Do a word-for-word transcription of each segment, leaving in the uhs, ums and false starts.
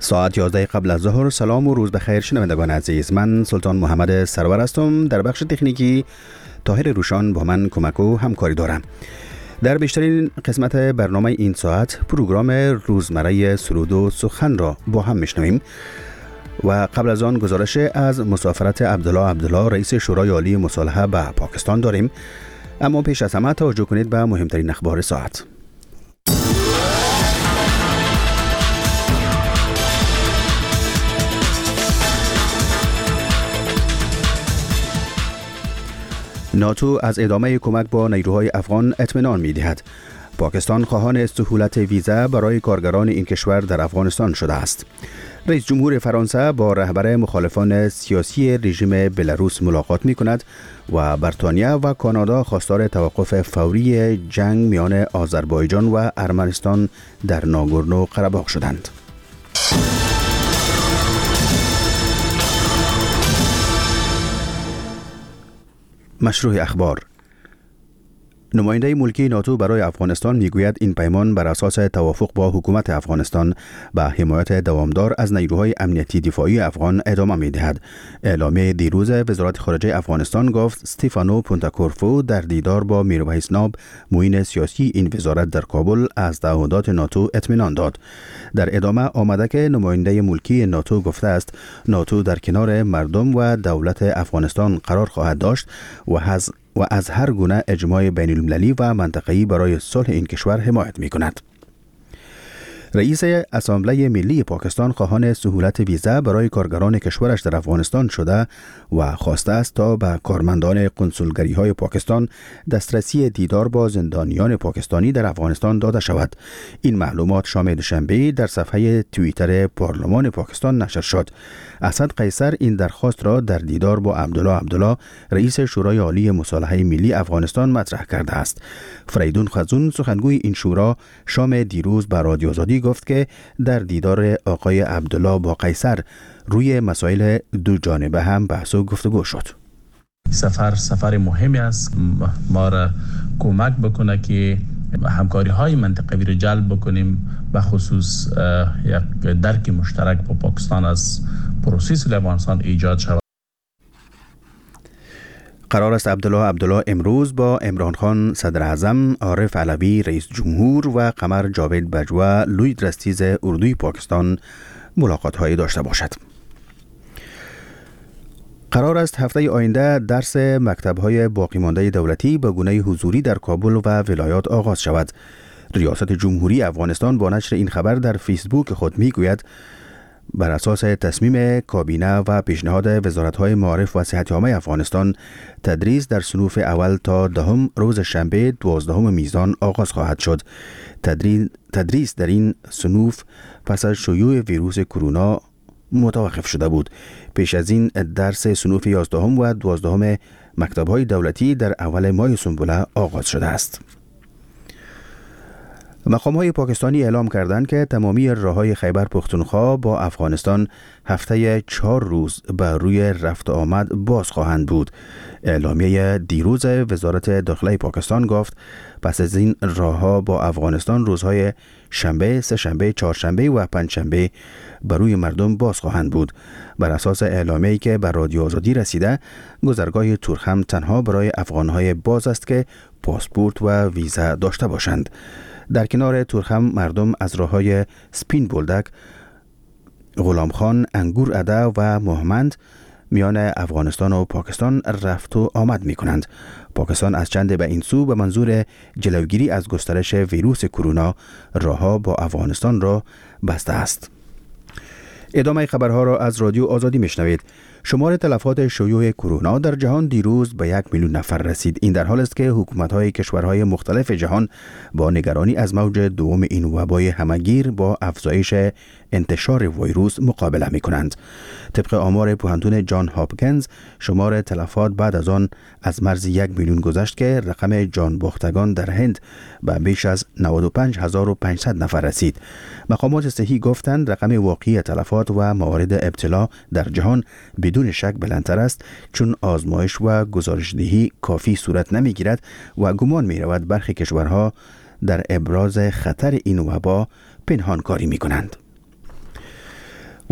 ساعت یازده قبل از ظهر. سلام و روز بخیر شنوندگان عزیز. من سلطان محمد سرور هستم. در بخش تکنیکی طاهر روشان با من کمک و همکاری دارم. در بیشترین قسمت برنامه این ساعت پروگرام روزمره سرود و سخن را با هم میشنویم و قبل از آن گزارش از مسافرت عبدالله عبدالله رئیس شورای عالی مصالحه به پاکستان داریم. اما پیش از همه توجه کنید به مهمترین اخبار ساعت. ناتو از ادامه کمک با نیروهای افغان اطمینان می‌دهد. پاکستان خواهان سهولت ویزا برای کارگران این کشور در افغانستان شده است. رئیس جمهور فرانسه با رهبر مخالفان سیاسی رژیم بلاروس ملاقات می‌کند و بریتانیا و کانادا خواستار توقف فوری جنگ میان آذربایجان و ارمنستان در ناگورنو قره‌باغ شدند. مشروع اخبار. نماینده ملکی ناتو برای افغانستان میگوید این پیمان بر اساس توافق با حکومت افغانستان به حمایت دوامدار از نیروهای امنیتی دفاعی افغان ادامه میدهد. اعلامیه دیروز وزارت خارجه افغانستان گفت استیفانو پونتاکورفو در دیدار با میرویس ناب معین سیاسی این وزارت در کابل از تعهدات ناتو اطمینان داد. در ادامه آمده که نماینده ملکی ناتو گفته است ناتو در کنار مردم و دولت افغانستان قرار خواهد داشت و از و از هر گونه اجماع بین المللی و منطقه‌ای برای صلح این کشور حمایت می‌کند. رئیس اسامبله ملی پاکستان خواهان سهولت ویزا برای کارگران کشورش در افغانستان شده و خواسته است تا به کارمندان کنسولگری‌های پاکستان دسترسی دیدار با زندانیان پاکستانی در افغانستان داده شود. این معلومات شام دوشنبه در صفحه توییتر پارلمان پاکستان نشر شد. اسد قیصر این درخواست را در دیدار با عبدالله عبدالله رئیس شورای عالی مصالحه ملی افغانستان مطرح کرده است. فریدون خزون سخنگوی این شورا شام دیروز به رادیو آزادی گفت که در دیدار آقای عبدالله با قیصر روی مسائل دو جانبه هم بحث و گفتگو شد. سفر سفر مهمی است، ما را کمک بکنه که همکاری های منطقوی را جلب بکنیم، به خصوص یک درک مشترک با پاکستان از پروسس افغانستان ایجاد شود. قرار است عبدالله عبدالله امروز با عمران خان صدر اعظم، عارف علوی رئیس جمهور و قمر جاوید بجوا لوی رستیز اردوی پاکستان ملاقات هایی داشته باشد. قرار است هفته آینده درس مکتب‌های باقی مانده دولتی به گونه حضوری در کابل و ولایات آغاز شود. ریاست جمهوری افغانستان با نشر این خبر در فیسبوک خود میگوید بر اساس تصمیم کابینه و پیشنهاد وزارت‌های معارف و صحت عامه افغانستان تدریس در صنوف اول تا دهم روز شنبه دوازدهم میزان آغاز خواهد شد. تدریس در این صنوف پس از شیوع ویروس کرونا متوقف شده بود. پیش از این درس صنوف یازدهم و دوازدهم مکتب‌های دولتی در اول ماه سنبله آغاز شده است. مقام‌های پاکستانی اعلام کردند که تمامی راه‌های خیبر پختونخوا با افغانستان هفته چهار روز بر روی رفت آمد باز خواهند بود. اعلامیه دیروز وزارت داخله پاکستان گفت پس از این راه‌ها با افغانستان روزهای شنبه، سه شنبه، چهارشنبه و پنجشنبه بر روی مردم باز خواهند بود. بر اساس اعلامیه‌ای که بر رادیو آزادی رسیده، گذرگاه تورخم تنها برای افغان‌های باز است که پاسپورت و ویزا داشته باشند. در کنار تورخم مردم از راه‌های سپین بولدک، غلام خان، انگور ادا و مهمند میان افغانستان و پاکستان رفت و آمد می کنند. پاکستان از چند به این سو به منظور جلوگیری از گسترش ویروس کرونا راه‌ها با افغانستان را بسته است. ادامه خبرها را از رادیو آزادی میشنوید. شمار تلفات شیوع کرونا در جهان دیروز به یک میلیون نفر رسید. این در حال است که حکومت‌های کشورهای مختلف جهان با نگرانی از موج دوم این وبای همه‌گیر با افزایش انتشار ویروس مقابله می‌کنند. طبق آمار پوهنتون جان هاپکینز، شمار تلفات بعد از آن از مرز یک میلیون گذشت که رقم جان باختگان در هند به بیش از نود و پنج هزار و پانصد نفر رسید. مقامات صحی گفتند رقم واقعی تلفات و موارد ابتلا در جهان بدون شک بلندتر است، چون آزمایش و گزارشدهی کافی صورت نمیگیرد و گمان می رود برخی کشورها در ابراز خطر این وبا پنهان کاری می کنند.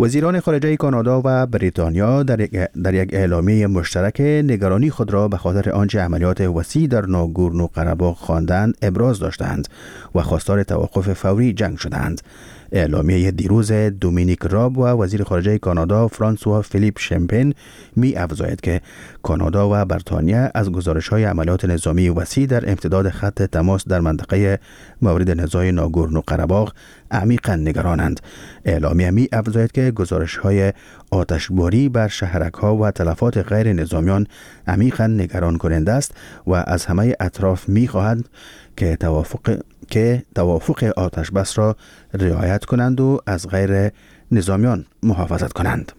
وزیران خارجه کانادا و بریتانیا در یک, در یک اعلامیه مشترک نگرانی خود را به خاطر آنچه عملیات وسیع در ناگورنو قره‌باغ خواندند ابراز داشتند و خواستار توقف فوری جنگ شدند. اعلامیه دیروز دومینیک راب و وزیر خارجه کانادا فرانسوا فیلیپ شمپین می افزاید که کانادا و بریتانیا از گزارش‌های عملیات نظامی وسیع در امتداد خط تماس در منطقه مورد نزاع ناگورنو قره‌باغ عمیقاً نگرانند. اعلامیه می افزاید که گزارش‌های آتشباری بر شهرک‌ها و تلفات غیر نظامیان عمیقاً نگران کننده است و از همه اطراف می خواهد که توافق که توافق آتش بس را رعایت کنند و از غیر نظامیان محافظت کنند.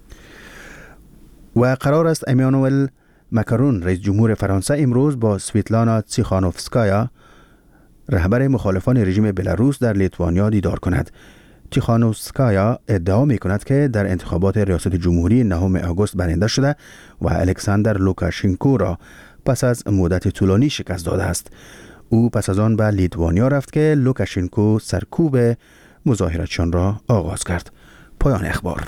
و قرار است امانوئل ماکرون رئیس جمهور فرانسه امروز با سویتلانا تیخانوفسکایا رهبر مخالفان رژیم بلاروس در لیتوانیا دیدار کند. تیخانوفسکایا ادعا می کند که در انتخابات ریاست جمهوری نهم آگوست برنده شده و الکساندر لوکاشنکو را پس از مدت طولانی شکست داده است. او پس از آن به لیتوانیا رفت که لوکاشنکو سرکوب مظاهراتشان را آغاز کرد. پایان اخبار.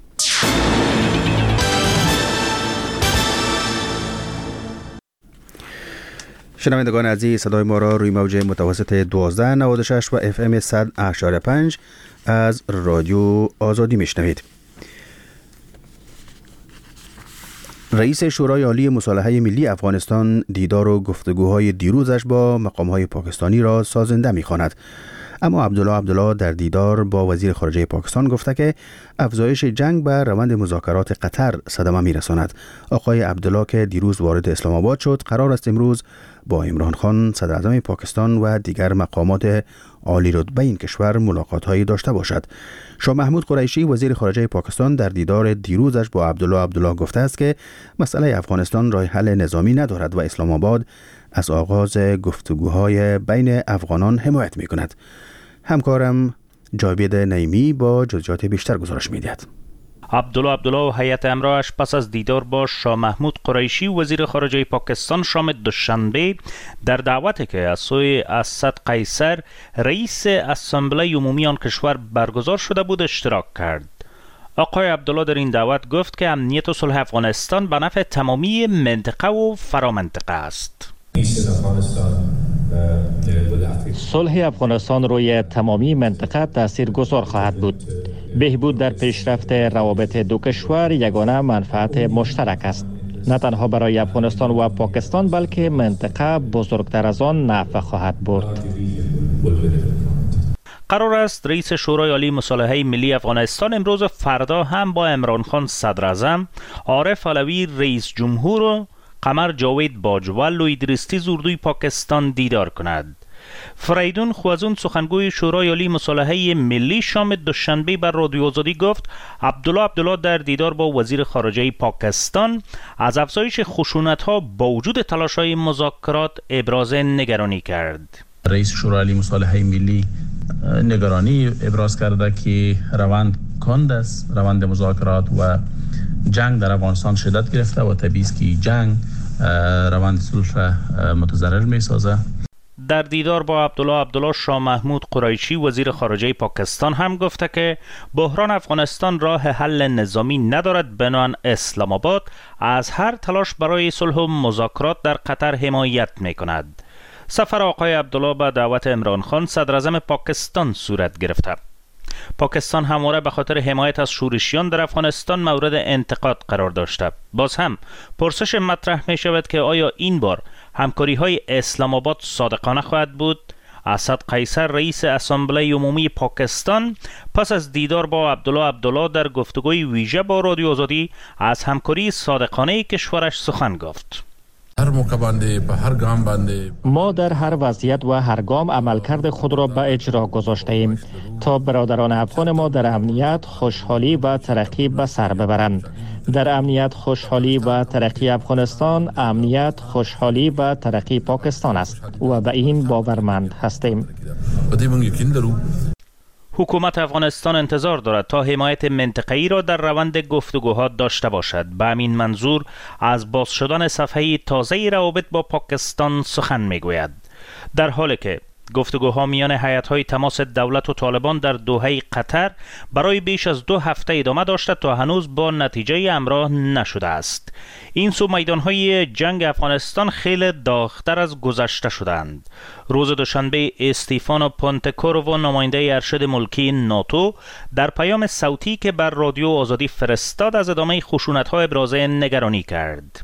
شنوندگان عزیز، صدای ما را روی موج متوسط دوازده نود و شش و اف ام صد اشاره پنج از رادیو آزادی میشنوید. رئیس شورای عالی مصالحه ملی افغانستان دیدار و گفتگوهای دیروزش با مقامهای پاکستانی را سازنده می‌خواند. اما عبدالله عبدالله در دیدار با وزیر خارجه پاکستان گفته که افزایش جنگ به روند مذاکرات قطر صدمه می‌رساند. آقای عبدالله که دیروز وارد اسلام آباد شد، قرار است امروز با عمران خان صدر اعظم پاکستان و دیگر مقامات عالی رتبه این کشور ملاقات‌هایی داشته باشد. شاه محمود قریشی وزیر خارجه پاکستان در دیدار دیروزش با عبدالله عبدالله گفته است که مسئله افغانستان راه حل نظامی ندارد و اسلام آباد از آغاز گفتگوهای بین افغانان حمایت می‌کند. همکارم جاوید نعیمی با جزئیات بیشتر گزارش می‌دهد. عبدالله عبدالله و هیئت همراهش پس از دیدار با شاه محمود قریشی وزیر خارجه پاکستان شام دوشنبه در دعوتی که از سوی اسد قیصر رئیس اسامبله عمومی آن کشور برگزار شده بود اشتراک کرد. آقای عبدالله در این دعوت گفت که امنیت و صلح افغانستان به نفع تمامی منطقه و فرامنطقه است. صلح افغانستان روی تمامی منطقه تاثیرگذار خواهد بود. بهبود در پیشرفت روابط دو کشور یگانه منفعت مشترک است، نه تنها برای افغانستان و پاکستان بلکه منطقه بزرگتر از آن نفع خواهد برد. قرار است رئیس شورای عالی مصالحه ملی افغانستان امروز و فردا هم با عمران خان صدر اعظم، عارف علوی رئیس جمهور و قمر جاوید باجوال و ادریس زوردوی پاکستان دیدار کند. فریدون خوازون سخنگوی شورای عالی مصالحه ملی شام دوشنبه بر رادیو آزادی گفت عبدالله عبدالله در دیدار با وزیر خارجه پاکستان از افزایش خشونت‌ها با وجود تلاش‌های مذاکرات ابراز نگرانی کرد. رئیس شورای عالی مصالحه ملی نگرانی ابراز کرده که روند کند است، روند مذاکرات و جنگ در افغانستان شدت گرفته و طبیعی است که جنگ روند صلح را متضرر می‌سازد. در دیدار با عبدالله عبدالله شاه محمود قریشی وزیر خارجه پاکستان هم گفته که بحران افغانستان راه حل نظامی ندارد، بنابراین اسلام آباد از هر تلاش برای صلح و مذاکرات در قطر حمایت می‌کند. سفر آقای عبدالله به دعوت عمران خان صدر اعظم پاکستان صورت گرفته. پاکستان همواره به خاطر حمایت از شورشیان در افغانستان مورد انتقاد قرار داشته. باز هم پرسش مطرح می شود که آیا این بار همکاری های اسلام آباد صادقانه خواهد بود؟ اسد قیصر رئیس اسامبله عمومی پاکستان پس از دیدار با عبدالله عبدالله در گفتگوی ویژه با رادیو آزادی از همکاری صادقانه کشورش سخن گفت. هر موقع بنده به هر گام بنده ما در هر وضعیت و هر گام عملکرد خود را به اجرا گذاشته ایم تا برادران افغان ما در امنیت، خوشحالی و ترقی به سر ببرند. در امنیت، خوشحالی و ترقی افغانستان، امنیت، خوشحالی و ترقی پاکستان است و به این باورمند هستیم. حکومت افغانستان انتظار دارد تا حمایت منطقه‌ای را در روند گفتگوها داشته باشد. به همین منظور از باز شدن صفحه تازه روابط با پاکستان سخن میگوید. در حالی که گفتگوها میان هیئت‌های تماس دولت و طالبان در دوحه قطر برای بیش از دو هفته ادامه داشته تا هنوز با نتیجه همراه نشده است. این سو میدانهای جنگ افغانستان خیلی داغ‌تر از گذشته شدند. روز دوشنبه استیفانو پونتکورو، نماینده ارشد ملکی ناتو، در پیام صوتی که بر رادیو آزادی فرستاد از ادامه خشونت‌ها ابراز نگرانی کرد.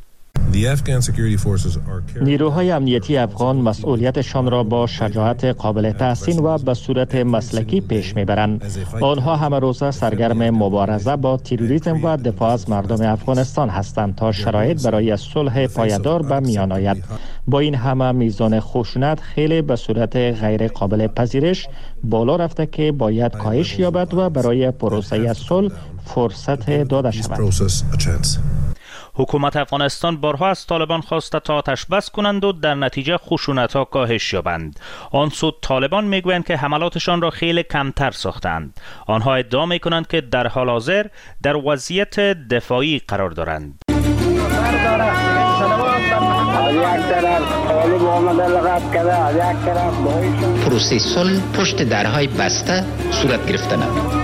نیروهای امنیتی افغان مسئولیتشان را با شجاعت قابل تحسین و به صورت مسلکی پیش میبرند. آنها همه روزه سرگرم مبارزه با تروریسم و دفاع از مردم افغانستان هستند تا شرایط برای صلح پایدار به میان آید. با این همه میزان خشونت خیلی به صورت غیر قابل پذیرش بالا رفته که باید کاهش یابد و برای پروسه صلح فرصت داده شود. حکومت افغانستان بارها از طالبان خواسته تا آتش بس کنند و در نتیجه خشونت‌ها کاهش یابند. آن سو طالبان میگویند که حملاتشان را خیلی کمتر ساختند. آنها ادعا میکنند که در حال حاضر در وضعیت دفاعی قرار دارند. پروسه صلح پشت درهای بسته صورت گرفته نمید.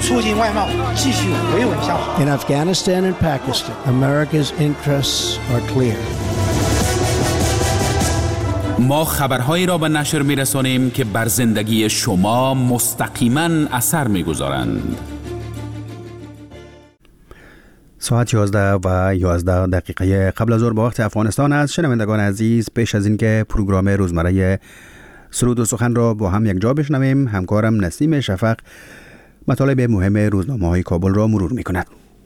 In Afghanistan and Pakistan, America's interests are clear. ما خبرهایی را به نشر می‌رسانیم که بر زندگی شما مستقیما اثر می‌گذارند. ساعت یازده و یازده دقیقه قبل از ظهر به وقت افغانستان است. شنوندگان عزیز، پیش از اینکه پروگرام روزمره سرود و سخن را با هم یک جا بشنویم، همکارم نسیم شفق مطالب مهم روزنامه‌های کابل را مرور می‌کند.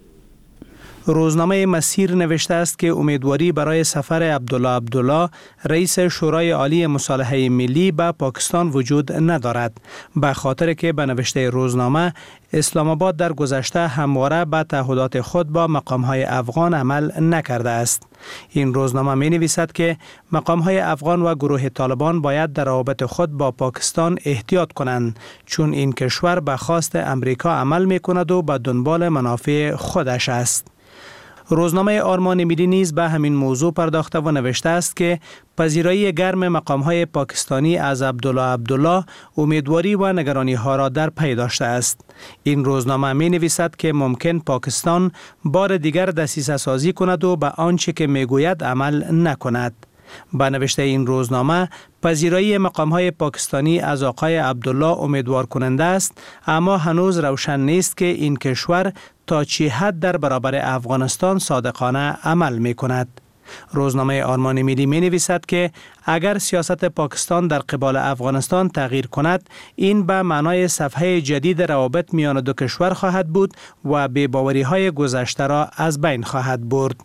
روزنامه مسیر نوشته است که امیدواری برای سفر عبدالله عبدالله رئیس شورای عالی مصالحه ملی به پاکستان وجود ندارد، به خاطر که به نوشته روزنامه اسلام آباد در گذشته همواره به تعهدات خود با مقام‌های افغان عمل نکرده است. این روزنامه می نویسد که مقام‌های افغان و گروه طالبان باید در روابط خود با پاکستان احتیاط کنند، چون این کشور به خواست امریکا عمل می کند و به دنبال منافع خودش است. روزنامه آرمان ملی نیز به همین موضوع پرداخته و نوشته است که پذیرایی گرم مقام‌های پاکستانی از عبدالله عبدالله امیدواری و نگرانی ها را در پی داشته است. این روزنامه می نویسد که ممکن پاکستان بار دیگر دسیسه سازی کند و به آنچه که می گوید عمل نکند. با نوشته این روزنامه، پذیرایی مقام‌های پاکستانی از آقای عبدالله امیدوار کننده است، اما هنوز روشن نیست که این کشور تا چه حد در برابر افغانستان صادقانه عمل می کند. روزنامه آرمان ملی می نویسد که اگر سیاست پاکستان در قبال افغانستان تغییر کند، این به معنای صفحه جدید روابط میان دو کشور خواهد بود و بی‌باوری های گذشته را از بین خواهد برد.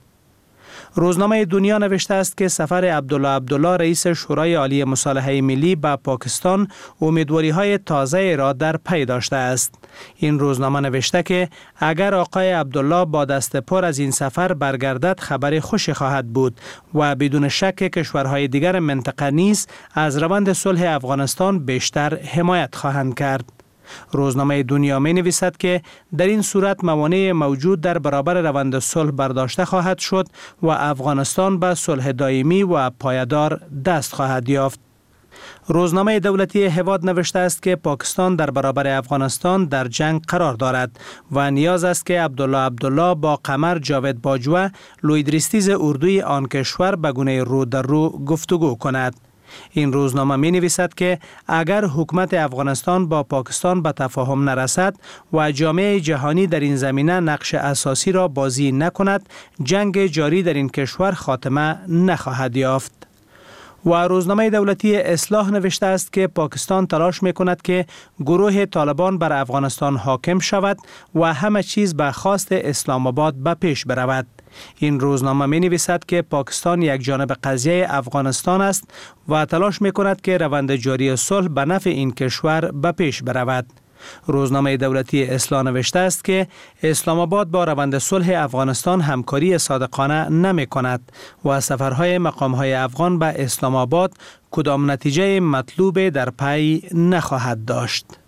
روزنامه دنیا نوشته است که سفر عبدالله عبدالله رئیس شورای عالی مصالحه ملی به پاکستان امیدواری های تازه را در پی داشته است. این روزنامه نوشته که اگر آقای عبدالله با دست پر از این سفر برگردد خبر خوشی خواهد بود و بدون شک کشورهای دیگر منطقه نیز از روند صلح افغانستان بیشتر حمایت خواهند کرد. روزنامه دنیا می نویسد که در این صورت موانع موجود در برابر روند صلح برداشته خواهد شد و افغانستان به صلح دائمی و پایدار دست خواهد یافت. روزنامه دولتی هواد نوشته است که پاکستان در برابر افغانستان در جنگ قرار دارد و نیاز است که عبدالله عبدالله با قمر جاوید باجوه لویدریستیز اردوی آن کشور به گونه رو در رو گفتگو کند. این روزنامه می نویسد که اگر حکومت افغانستان با پاکستان به تفاهم نرسد و جامعه جهانی در این زمینه نقش اساسی را بازی نکند، جنگ جاری در این کشور خاتمه نخواهد یافت. و روزنامه دولتی اصلاح نوشته است که پاکستان تلاش می کند که گروه طالبان بر افغانستان حاکم شود و همه چیز به خواست اسلام آباد به پیش برود. این روزنامه می نویسد که پاکستان یک جانب قضیه افغانستان است و تلاش می کند که روند جاری صلح به نفع این کشور به پیش برود. روزنامه دولتی اصلاح نوشته است که اسلام آباد با روند صلح افغانستان همکاری صادقانه نمی کند و سفرهای مقامهای افغان به اسلام آباد کدام نتیجه مطلوب در پی نخواهد داشت.